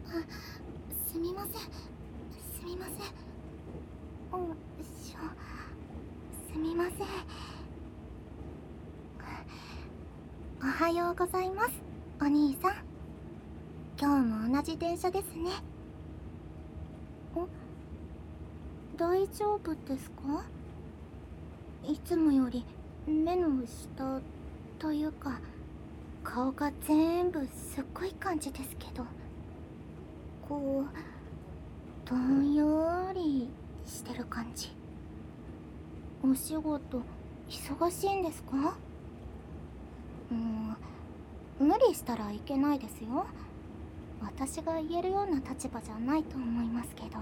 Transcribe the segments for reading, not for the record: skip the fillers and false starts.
すみません、すみません。すみません。おはようございます、お兄さん。今日も同じ電車ですね。大丈夫ですか？いつもより目の下というか顔が全部すっごい感じですけど、こうどんよりしてる感じ。お仕事忙しいんですか？無理したらいけないですよ。私が言えるような立場じゃないと思いますけど。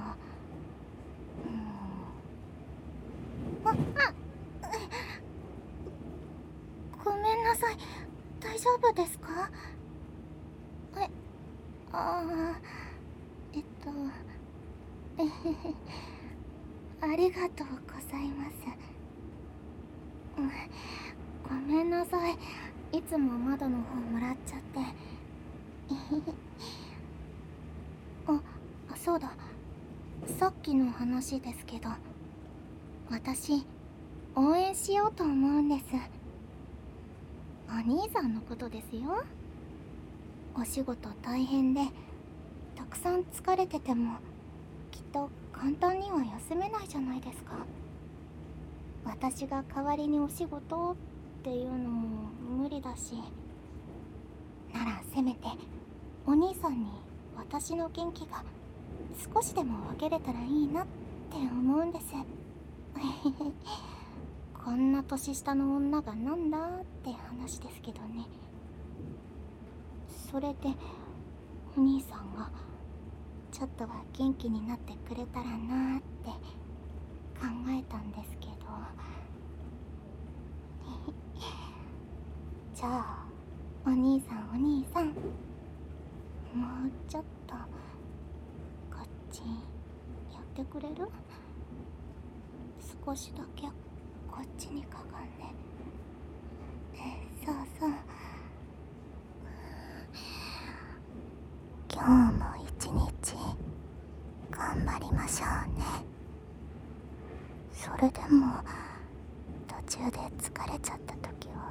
ごめんなさい。大丈夫ですか？え、ああ、えっと、えへへ、ありがとうございます。ごめんなさい。いつも窓の方もらっちゃって。えへへ。そうだ。さっきの話ですけど、私、応援しようと思うんです。お兄さんのことですよ。お仕事大変で、たくさん疲れてても、きっと簡単には休めないじゃないですか。私が代わりにお仕事っていうのも無理だし、ならせめてお兄さんに私の元気が少しでも分けれたらいいなって思うんです。こんな年下の女がなんだって話ですけどね。それでお兄さんがちょっとは元気になってくれたらなーって考えたんですけど。じゃあお兄さん、お兄さん、もうちょっとこっち寄ってくれる？少しだけこっちにかがんで。そうそう。今日も一日頑張りましょうね。それでも途中で疲れちゃった時は、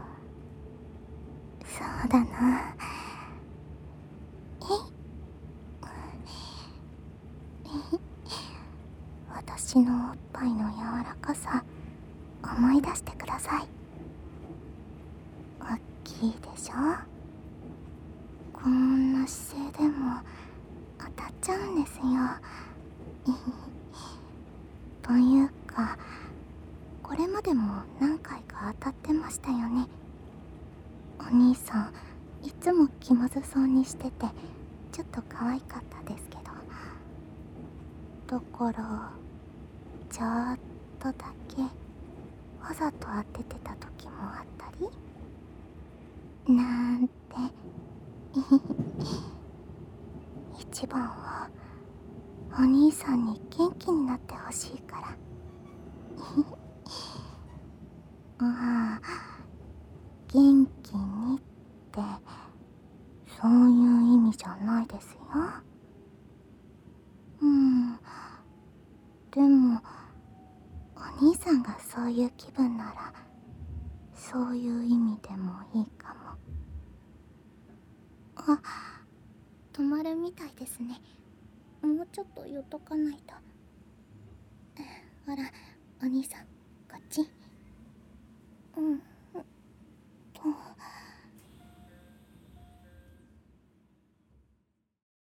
そうだな、私のおっぱいの柔らかさ思い出してください。おっきいでしょ？こんな姿勢でも当たっちゃうんですよ。というか、これまでも何回か当たってましたよね。お兄さんいつも気まずそうにしてて、ちょっと可愛かったですけど。だからちょっとだけわざと当ててた時もあったりなんて。一番はお兄さんに元気になってほしいから。ああ、元気にってそういう意味じゃないですよ。でもお兄さんがそういう気分なら、そういう意味でもいいかも。止まるみたいですね。もうちょっと寄っとかないと。ほら、お兄さん、こっち。